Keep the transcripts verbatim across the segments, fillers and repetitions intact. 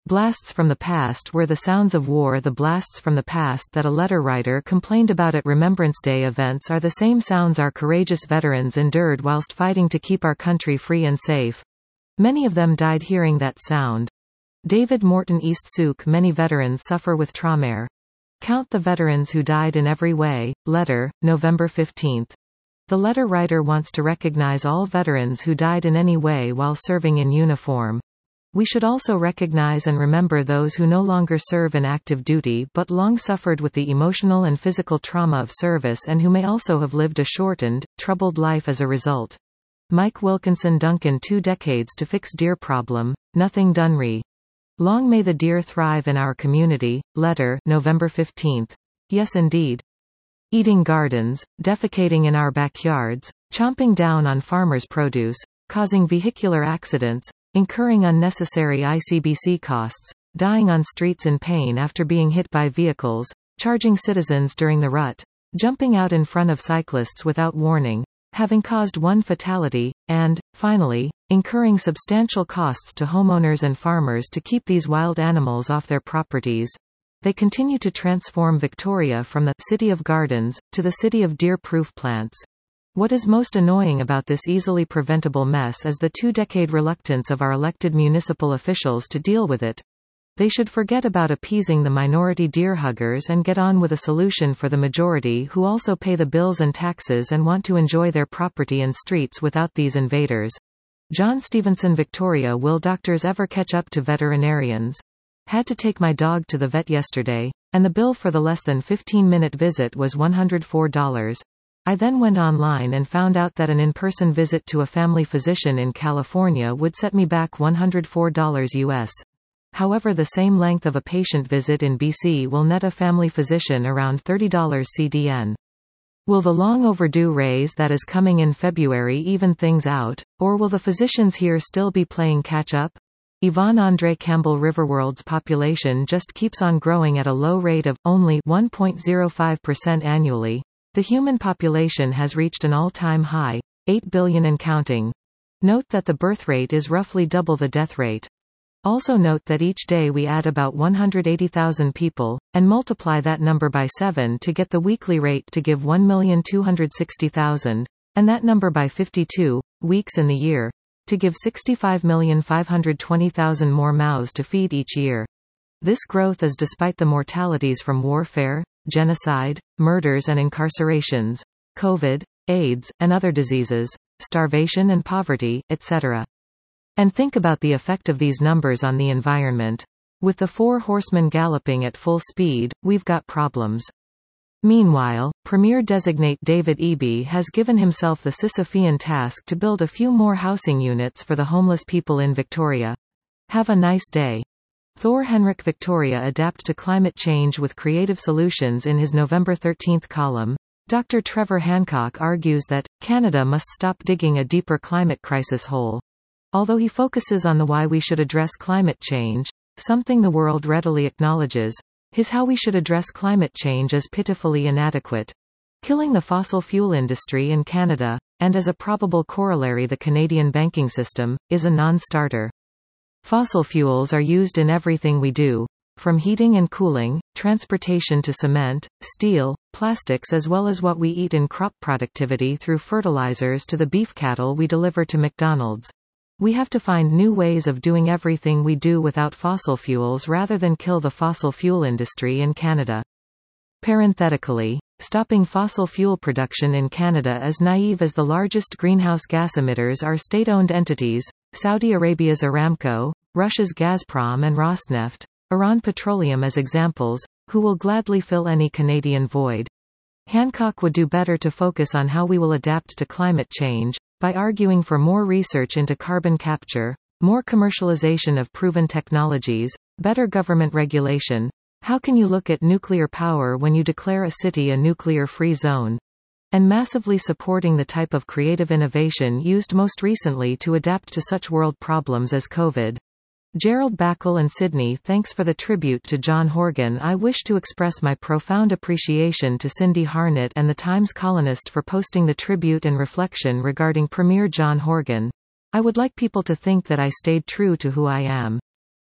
Blasts from the past were the sounds of war. The blasts from the past that a letter writer complained about at Remembrance Day events are the same sounds our courageous veterans endured whilst fighting to keep our country free and safe. Many of them died hearing that sound. David Morton East Sook. Many veterans suffer with trauma. Count the veterans who died in every way. Letter, November fifteenth. The letter writer wants to recognize all veterans who died in any way while serving in uniform. We should also recognize and remember those who no longer serve in active duty but long suffered with the emotional and physical trauma of service and who may also have lived a shortened, troubled life as a result. Mike Wilkinson Duncan. Two decades to fix deer problem, nothing done. Re. Long may the deer thrive in our community. Letter, November fifteenth. Yes indeed. Eating gardens, defecating in our backyards, chomping down on farmers' produce, causing vehicular accidents, incurring unnecessary I C B C costs, dying on streets in pain after being hit by vehicles, charging citizens during the rut, jumping out in front of cyclists without warning, having caused one fatality, and, finally, incurring substantial costs to homeowners and farmers to keep these wild animals off their properties. They continue to transform Victoria from the city of gardens to the city of deer-proof plants. What is most annoying about this easily preventable mess is the two-decade reluctance of our elected municipal officials to deal with it. They should forget about appeasing the minority deer huggers and get on with a solution for the majority who also pay the bills and taxes and want to enjoy their property and streets without these invaders. John Stevenson. Victoria. Will doctors ever catch up to veterinarians? Had to take my dog to the vet yesterday, and the bill for the less than fifteen minute visit was one hundred four dollars. I then went online and found out that an in-person visit to a family physician in California would set me back one hundred four dollars U S. However, the same length of a patient visit in B C will net a family physician around thirty dollars C D N. Will the long overdue raise that is coming in February even things out, or will the physicians here still be playing catch-up? Yvonne Andre Campbell. Riverworld's population just keeps on growing at a low rate of, only, one point zero five percent annually. The human population has reached an all-time high, eight billion and counting. Note that the birth rate is roughly double the death rate. Also note that each day we add about one hundred eighty thousand people, and multiply that number by seven to get the weekly rate to give one million two hundred sixty thousand, and that number by fifty-two weeks in the year, to give sixty-five million five hundred twenty thousand more mouths to feed each year. This growth is despite the mortalities from warfare, genocide, murders and incarcerations, COVID, AIDS, and other diseases, starvation and poverty, et cetera. And think about the effect of these numbers on the environment. With the four horsemen galloping at full speed, we've got problems. Meanwhile, Premier-designate David Eby has given himself the Sisyphean task to build a few more housing units for the homeless people in Victoria. Have a nice day. Thor Henrik. Victoria adapt to climate change with creative solutions. In his November thirteenth column, Doctor Trevor Hancock argues that Canada must stop digging a deeper climate crisis hole. Although he focuses on the why we should address climate change, something the world readily acknowledges, his how we should address climate change is pitifully inadequate. Killing the fossil fuel industry in Canada, and as a probable corollary the Canadian banking system, is a non-starter. Fossil fuels are used in everything we do, from heating and cooling, transportation to cement, steel, plastics, as well as what we eat in crop productivity through fertilizers to the beef cattle we deliver to McDonald's. We have to find new ways of doing everything we do without fossil fuels rather than kill the fossil fuel industry in Canada. Parenthetically, stopping fossil fuel production in Canada is naive as the largest greenhouse gas emitters are state-owned entities, Saudi Arabia's Aramco, Russia's Gazprom and Rosneft, Iran Petroleum as examples, who will gladly fill any Canadian void. Hancock would do better to focus on how we will adapt to climate change, by arguing for more research into carbon capture, more commercialization of proven technologies, better government regulation. How can you look at nuclear power when you declare a city a nuclear-free zone? And massively supporting the type of creative innovation used most recently to adapt to such world problems as COVID. Gerald Backle and Sydney. Thanks for the tribute to John Horgan. I wish to express my profound appreciation to Cindy Harnett and the Times columnist for posting the tribute and reflection regarding Premier John Horgan. I would like people to think that I stayed true to who I am.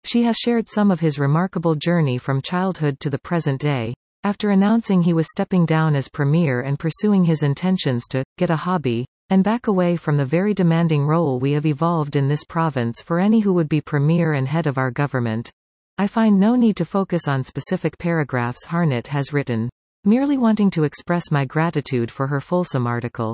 She has shared some of his remarkable journey from childhood to the present day, after announcing he was stepping down as premier and pursuing his intentions to get a hobby, and back away from the very demanding role we have evolved in this province for any who would be premier and head of our government. I find no need to focus on specific paragraphs Harnett has written, merely wanting to express my gratitude for her fulsome article.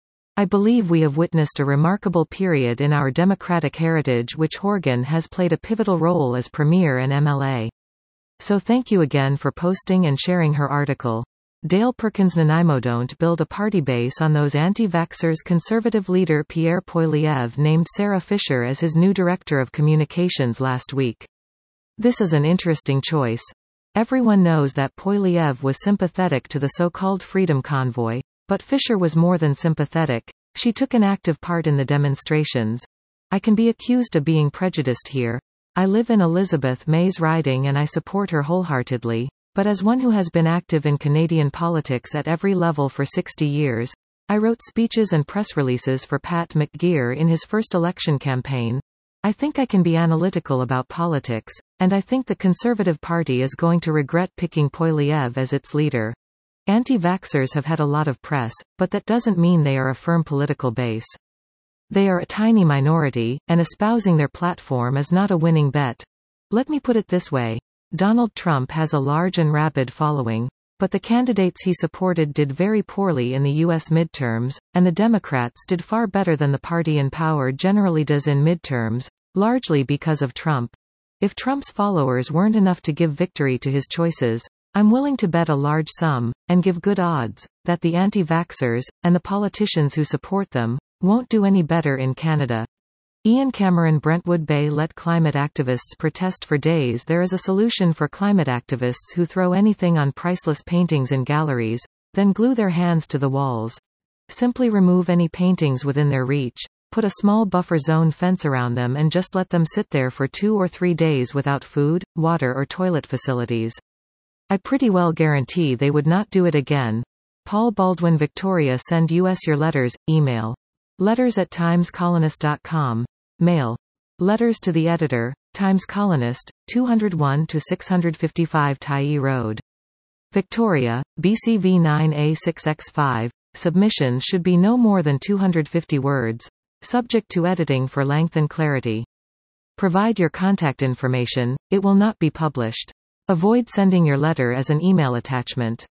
I believe we have witnessed a remarkable period in our democratic heritage which Horgan has played a pivotal role as Premier and M L A. So thank you again for posting and sharing her article. Dale Perkins. Nanaimo. Don't build a party base on those anti-vaxxers. Conservative leader Pierre Poilievre named Sarah Fisher as his new director of communications last week. This is an interesting choice. Everyone knows that Poilievre was sympathetic to the so-called Freedom Convoy, but Fisher was more than sympathetic. She took an active part in the demonstrations. I can be accused of being prejudiced here. I live in Elizabeth May's riding and I support her wholeheartedly, but as one who has been active in Canadian politics at every level for sixty years, I wrote speeches and press releases for Pat McGeer in his first election campaign. I think I can be analytical about politics, and I think the Conservative Party is going to regret picking Poilievre as its leader. Anti-vaxxers have had a lot of press, but that doesn't mean they are a firm political base. They are a tiny minority, and espousing their platform is not a winning bet. Let me put it this way. Donald Trump has a large and rabid following, but the candidates he supported did very poorly in the U S midterms, and the Democrats did far better than the party in power generally does in midterms, largely because of Trump. If Trump's followers weren't enough to give victory to his choices, I'm willing to bet a large sum, and give good odds, that the anti-vaxxers, and the politicians who support them, won't do any better in Canada. Ian Cameron. Brentwood Bay. Let climate activists protest for days. There is a solution for climate activists who throw anything on priceless paintings in galleries, then glue their hands to the walls. Simply remove any paintings within their reach, put a small buffer zone fence around them and just let them sit there for two or three days without food, water or toilet facilities. I pretty well guarantee they would not do it again. Paul Baldwin. Victoria. Send us your letters, email. Letters at times colonist dot com. Mail. Letters to the editor, Times Colonist, two oh one to six fifty-five Tyee Road. Victoria, B C V nine A six X five. Submissions should be no more than two hundred fifty words. Subject to editing for length and clarity. Provide your contact information, it will not be published. Avoid sending your letter as an email attachment.